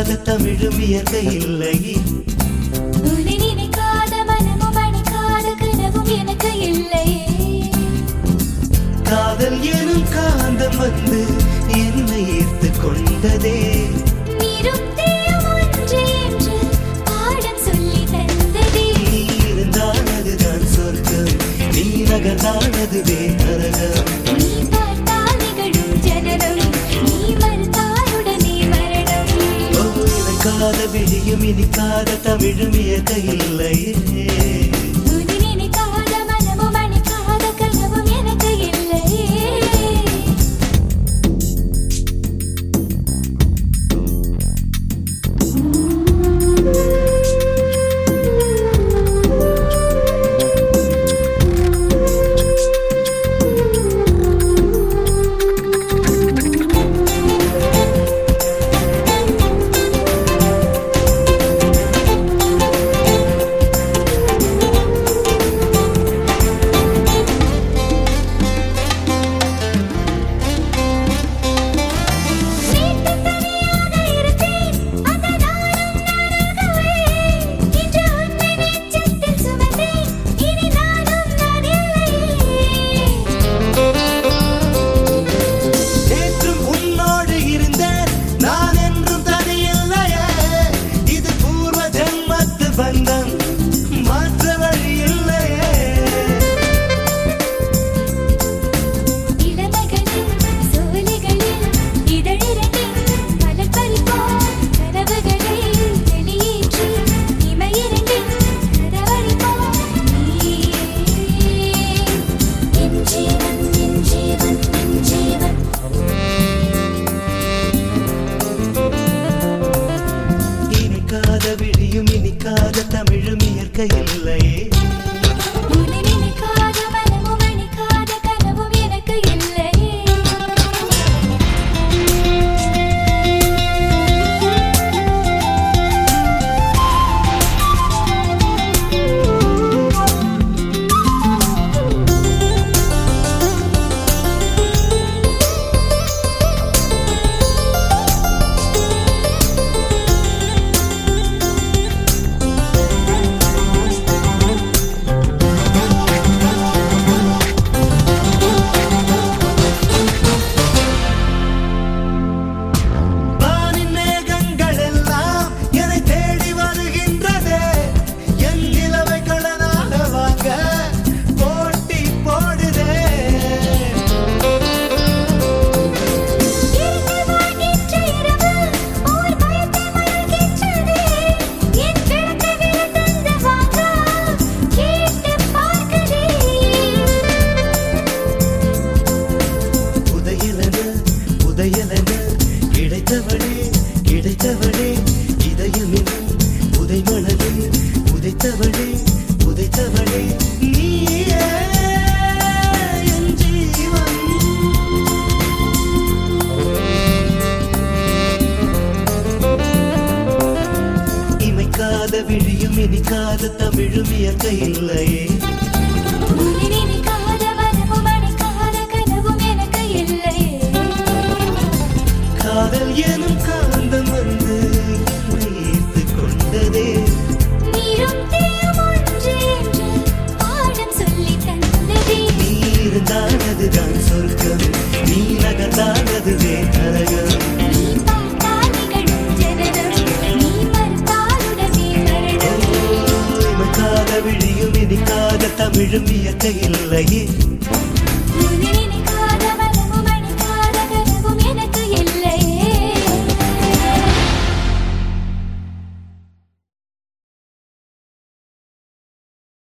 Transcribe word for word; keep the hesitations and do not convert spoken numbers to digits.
இனிக்காத தமிழும் இயற்கை இல்லையே. உன்னை நினைக்காத மனமும் அணைக்காத கனவும் எனக்கு இல்லையே. காதல் எனும் காந்தம் வந்து என்னை ஈர்த்து கொண்டதே. நீரும் தீயும் ஒன்று என்று பாடம் சொல்லி தந்ததே. நீ இருந்தால் அதுதான் சொர்க்கம், நீ நகர்ந்தால் அதுவே நரகம். நீ பார்த்தால் நிகழும் ஜனனம், நீ மறுத்தால் உடனே மரணம். ஓ, இனிக்காத விழியும் இனிக்காத தமிழும் இயற்கை இல்லையே. உன்னை நினைக்காத மனமும் அணைக்காத கனவும் எனக்கு இல்லையே. விழியும் இனிக்காத தமிழும் இயற்கை இல்லையே. உன்னை நினைக்காத மனமும் அணைக்காத கனவும் எனக்கு இல்லையே. கிடைத்தவளே கிடைத்தவளே இதயமெனும் உதை மணலில் உதைத்தவளே உதைத்தவளே நீயே என் ஜீவன். இமைக்காத விழியும் இனிக்காத தமிழும் இயற்கை இல்லையே. உன்னை நினைக்காத மனமும் அணைக்காத கனவும் எனக்கு இல்லையே. காதல் எனும் காந்தம் வந்து என்னை ஈர்த்து கொண்டதே. நீரும் தீயும் ஒன்று என்று பாடம் சொல்லி தந்ததே. நீ இருந்தால் அதுதான் சொர்க்கம், நீ நகர்ந்தால் அதுவே நரகம். நீ பார்த்தால் நிகழும் ஜனனம், நீ மறுத்தால் உடனே மரணம். இமைக்காத விழியும் இனிக்காத தமிழும் இயற்கை இல்லையே.